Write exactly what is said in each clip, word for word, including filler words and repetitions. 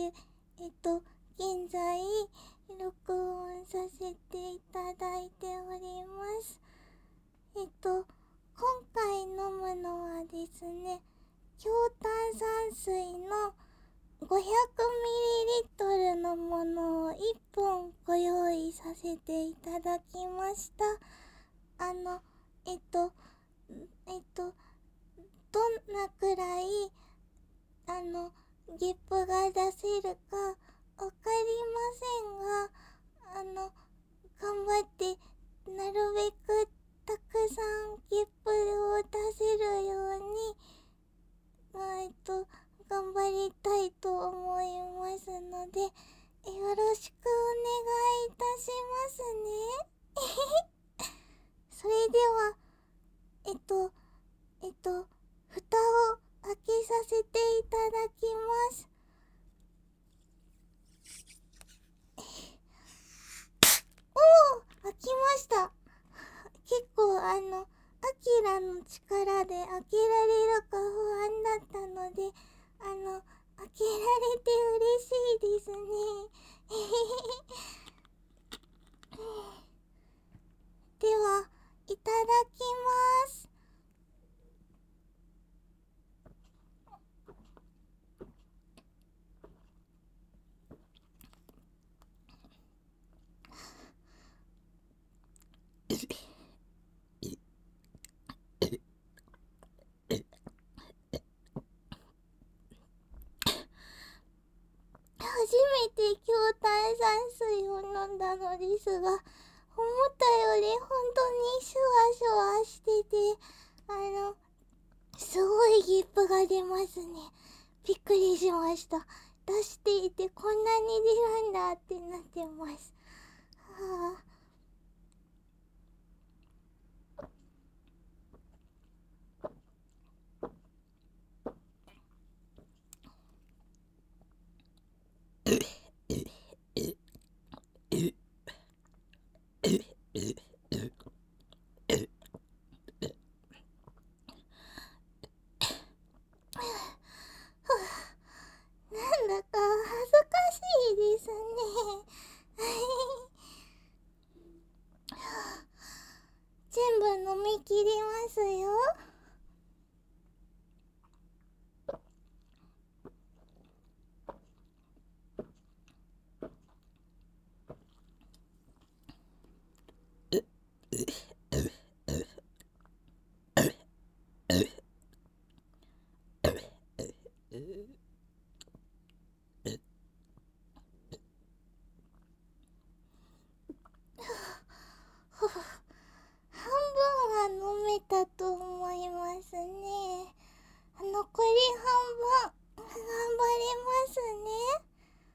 で、えっと、現在、録音させていただいております。えっと、今回飲むのはですね、強炭酸水の ごひゃくミリリットル のものをいっぽんご用意させていただきました。あの、えっと、えっと、どんなくらい、あの、ゲップが出せるかわかりませんが、あの、頑張って、なるべくたくさんゲップを出せるように、まあ、えっと、頑張りたいと思いますので、よろしくお願いいたしますね。それでは、えっと、えっと、蓋を開けさせていただきます。おー、開きました。結構あの、アキラの力で開けられるか不安だったので、あの、開けられて嬉しいですね。では、いただきます。初めて強炭酸水を飲んだのですが、思ったより本当にシュワシュワしてて、あの、すごいゲップが出ますね。びっくりしました。出していてこんなに出るんだってなってます。はあ。なんだか恥ずかしいですね。全部飲み切りますよ。半分は飲めたと思いますね。残り半分頑張りますね。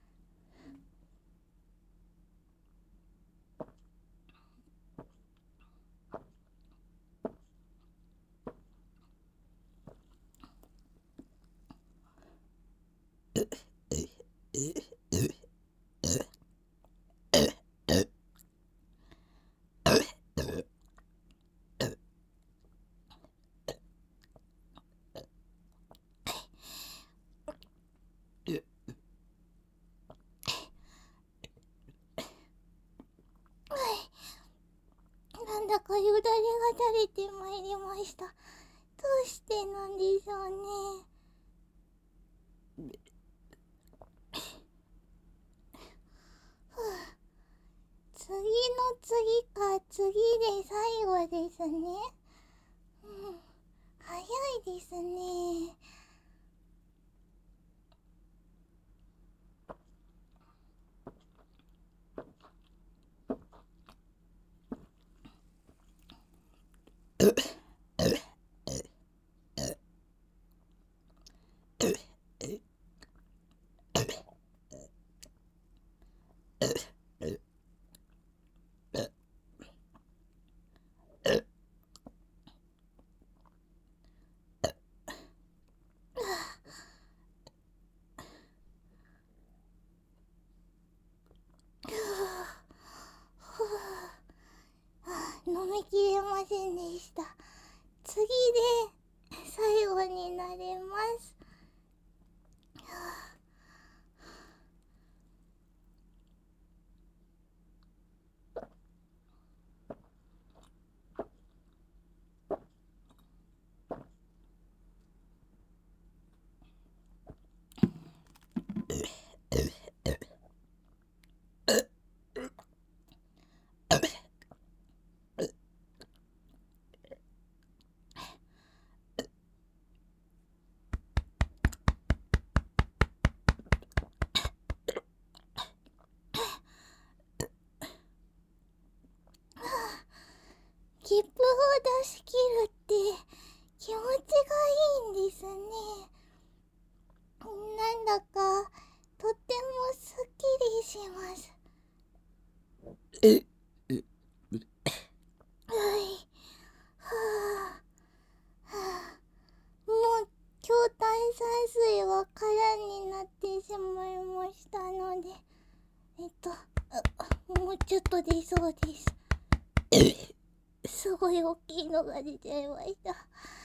なんだかよだれが垂れてまいりました。どうしてなんでしょうね。ふう、次の次か次で最後ですね。うん、早いですね。飲みきれませんでした。次で最後になります。 ます。 え、え、 はい。はあ、はあ、もう強体採水は空になってしまいましたので、えっと、もうちょっと出そうです。すごい大きいのが出ちゃいました。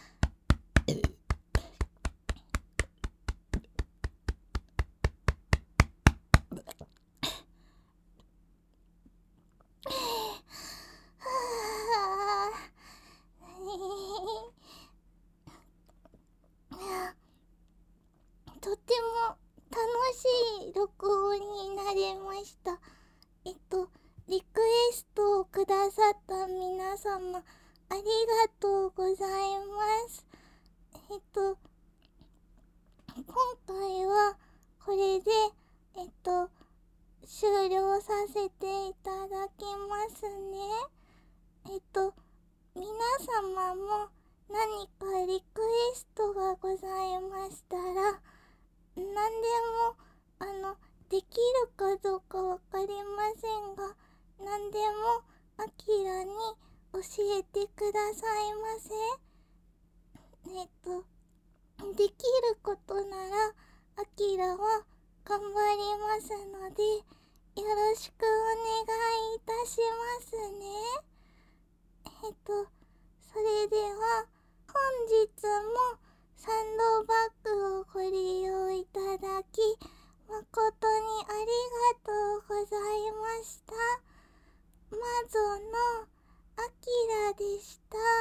とても楽しい録音になりました。えっと、リクエストをくださった皆様、ありがとうございます。えっと、今回はこれで、えっと、終了させていただきますね。えっと、皆様も何かリクエストがございましたら、何でも、あの、できるかどうかわかりませんが、何でも、あきらに教えてくださいませ。えっと、できることなら、あきらは頑張りますので、よろしくお願いいたしますね。えっと、それでは、本日もサンドバッグをご利用いただき、誠にありがとうございました。魔女のあきらでした。